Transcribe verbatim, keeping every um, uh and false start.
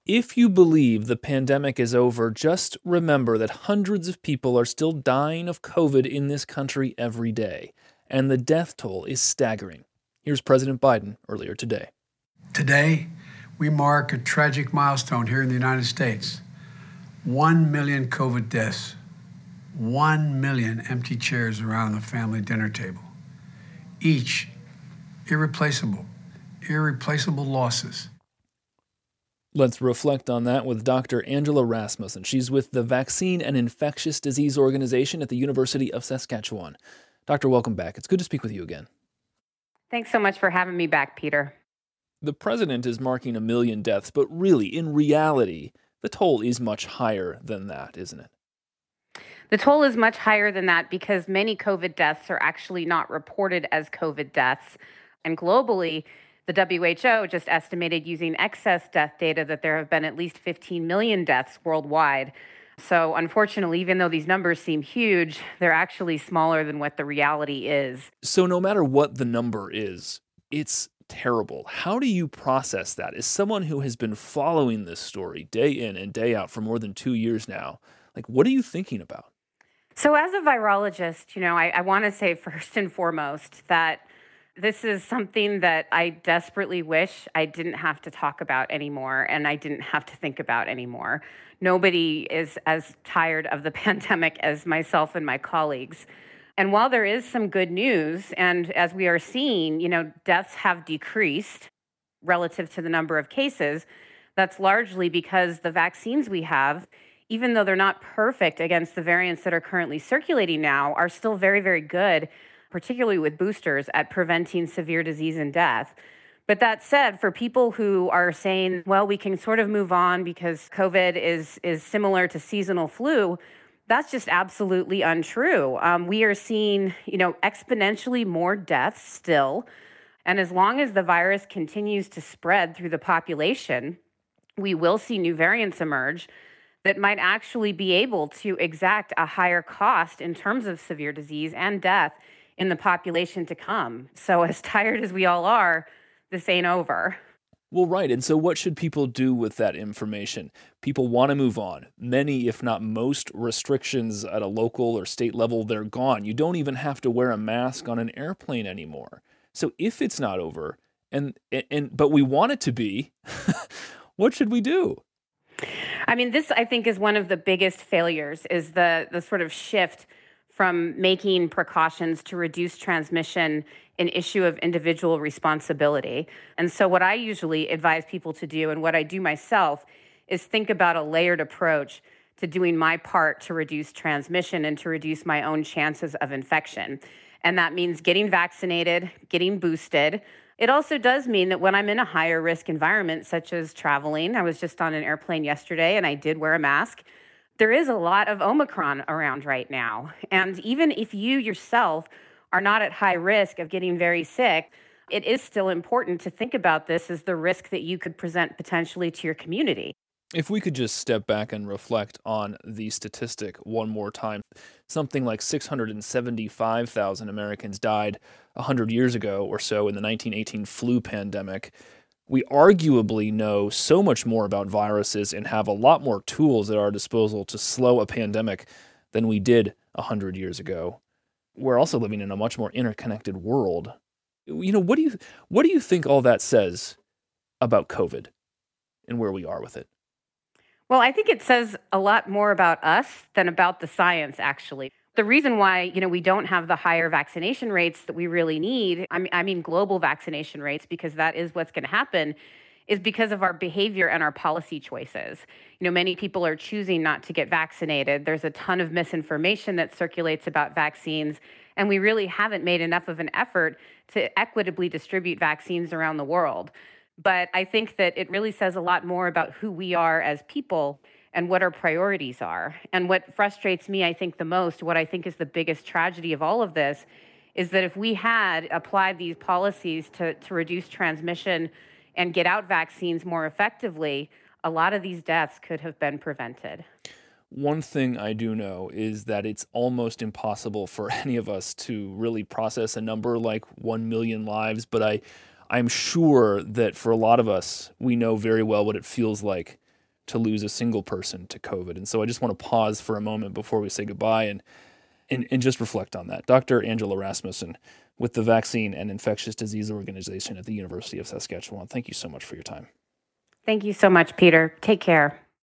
If you believe the pandemic is over, just remember that hundreds of people are still dying of COVID in this country every day, and the death toll is staggering. Here's President Biden earlier today. Today, we mark a tragic milestone here in the United States. One million COVID deaths, one million empty chairs around the family dinner table. Each irreplaceable, irreplaceable losses. Let's reflect on that with Doctor Angela Rasmussen. She's with the Vaccine and Infectious Disease Organization at the University of Saskatchewan. Doctor, welcome back. It's good to speak with you again. Thanks so much for having me back, Peter. The president is marking a million deaths, but really, in reality, the toll is much higher than that, isn't it? The toll is much higher than that because many COVID deaths are actually not reported as COVID deaths. And globally, the W H O just estimated using excess death data that there have been at least fifteen million deaths worldwide. So unfortunately, even though these numbers seem huge, they're actually smaller than what the reality is. So no matter what the number is, it's terrible. How do you process that? As someone who has been following this story day in and day out for more than two years now, like, what are you thinking about? So as a virologist, you know, I, I want to say first and foremost that this is something that I desperately wish I didn't have to talk about anymore and I didn't have to think about anymore. Nobody is as tired of the pandemic as myself and my colleagues. And while there is some good news, and as we are seeing, you know, deaths have decreased relative to the number of cases, that's largely because the vaccines we have, even though they're not perfect against the variants that are currently circulating now, are still very, very good, particularly with boosters, at preventing severe disease and death. But that said, for people who are saying, well, we can sort of move on because COVID is, is similar to seasonal flu, that's just absolutely untrue. Um, we are seeing, you know, exponentially more deaths still. And as long as the virus continues to spread through the population, we will see new variants emerge that might actually be able to exact a higher cost in terms of severe disease and death in the population to come. So as tired as we all are, this ain't over. Well, right. And so what should people do with that information? People want to move on. Many, if not most, restrictions at a local or state level, they're gone. You don't even have to wear a mask on an airplane anymore. So if it's not over, and and but we want it to be, what should we do? I mean, this, I think, is one of the biggest failures, is the the sort of shift from making precautions to reduce transmission an issue of individual responsibility. And so what I usually advise people to do, and what I do myself, is think about a layered approach to doing my part to reduce transmission and to reduce my own chances of infection. And that means getting vaccinated, getting boosted. It also does mean that when I'm in a higher risk environment, such as traveling, I was just on an airplane yesterday and I did wear a mask. There is a lot of Omicron around right now. And even if you yourself are not at high risk of getting very sick, it is still important to think about this as the risk that you could present potentially to your community. If we could just step back and reflect on the statistic one more time, something like six hundred seventy-five thousand Americans died one hundred years ago or so in the nineteen eighteen flu pandemic. We arguably know so much more about viruses and have a lot more tools at our disposal to slow a pandemic than we did one hundred years ago. We're also living in a much more interconnected world. You know, what do you what do you think all that says about COVID and where we are with it? Well, I think it says a lot more about us than about the science, actually. The reason why, you know, we don't have the higher vaccination rates that we really need, I mean, I mean global vaccination rates, because that is what's going to happen, is because of our behavior and our policy choices. You know, many people are choosing not to get vaccinated. There's a ton of misinformation that circulates about vaccines, and we really haven't made enough of an effort to equitably distribute vaccines around the world. But I think that it really says a lot more about who we are as people and what our priorities are. And what frustrates me, I think, the most, what I think is the biggest tragedy of all of this, is that if we had applied these policies to, to reduce transmission and get out vaccines more effectively, a lot of these deaths could have been prevented. One thing I do know is that it's almost impossible for any of us to really process a number like one million lives, but I, I'm sure that for a lot of us, we know very well what it feels like to lose a single person to COVID. And so I just want to pause for a moment before we say goodbye and, and, and just reflect on that. Doctor Angela Rasmussen with the Vaccine and Infectious Disease Organization at the University of Saskatchewan. Thank you so much for your time. Thank you so much, Peter. Take care.